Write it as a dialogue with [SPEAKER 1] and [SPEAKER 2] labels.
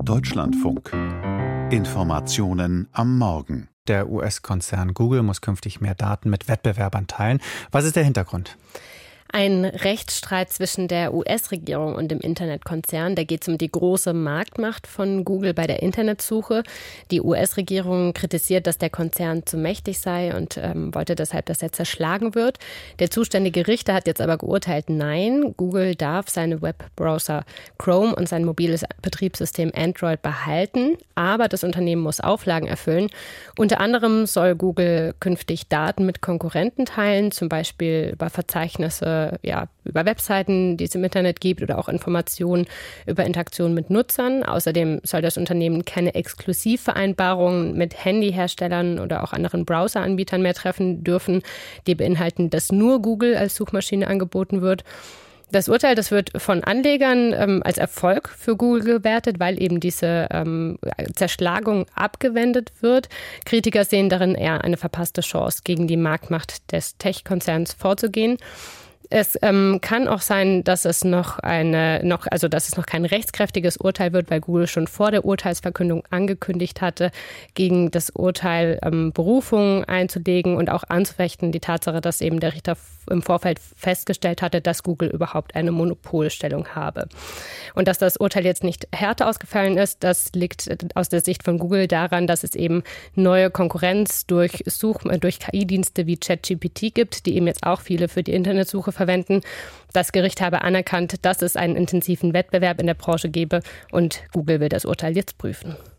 [SPEAKER 1] Deutschlandfunk. Informationen am Morgen.
[SPEAKER 2] Der US-Konzern Google muss künftig mehr Daten mit Wettbewerbern teilen. Was ist der Hintergrund?
[SPEAKER 3] Ein Rechtsstreit zwischen der US-Regierung und dem Internetkonzern. Da geht es um die große Marktmacht von Google bei der Internetsuche. Die US-Regierung kritisiert, dass der Konzern zu mächtig sei und wollte deshalb, dass er zerschlagen wird. Der zuständige Richter hat jetzt aber geurteilt, nein, Google darf seine Webbrowser Chrome und sein mobiles Betriebssystem Android behalten. Aber das Unternehmen muss Auflagen erfüllen. Unter anderem soll Google künftig Daten mit Konkurrenten teilen, zum Beispiel über Verzeichnisse, über Webseiten, die es im Internet gibt oder auch Informationen über Interaktionen mit Nutzern. Außerdem soll das Unternehmen keine Exklusivvereinbarungen mit Handyherstellern oder auch anderen Browseranbietern mehr treffen dürfen, die beinhalten, dass nur Google als Suchmaschine angeboten wird. Das Urteil, das wird von Anlegern als Erfolg für Google gewertet, weil eben diese Zerschlagung abgewendet wird. Kritiker sehen darin eher eine verpasste Chance, gegen die Marktmacht des Tech-Konzerns vorzugehen. Es kann auch sein, dass es noch kein rechtskräftiges Urteil wird, weil Google schon vor der Urteilsverkündung angekündigt hatte, gegen das Urteil Berufung einzulegen und auch anzufechten. Die Tatsache, dass eben der Richter im Vorfeld festgestellt hatte, dass Google überhaupt eine Monopolstellung habe. Und dass das Urteil jetzt nicht härter ausgefallen ist, das liegt aus der Sicht von Google daran, dass es eben neue Konkurrenz durch KI-Dienste wie ChatGPT gibt, die eben jetzt auch viele für die Internetsuche verwenden. Das Gericht habe anerkannt, dass es einen intensiven Wettbewerb in der Branche gebe und Google will das Urteil jetzt prüfen.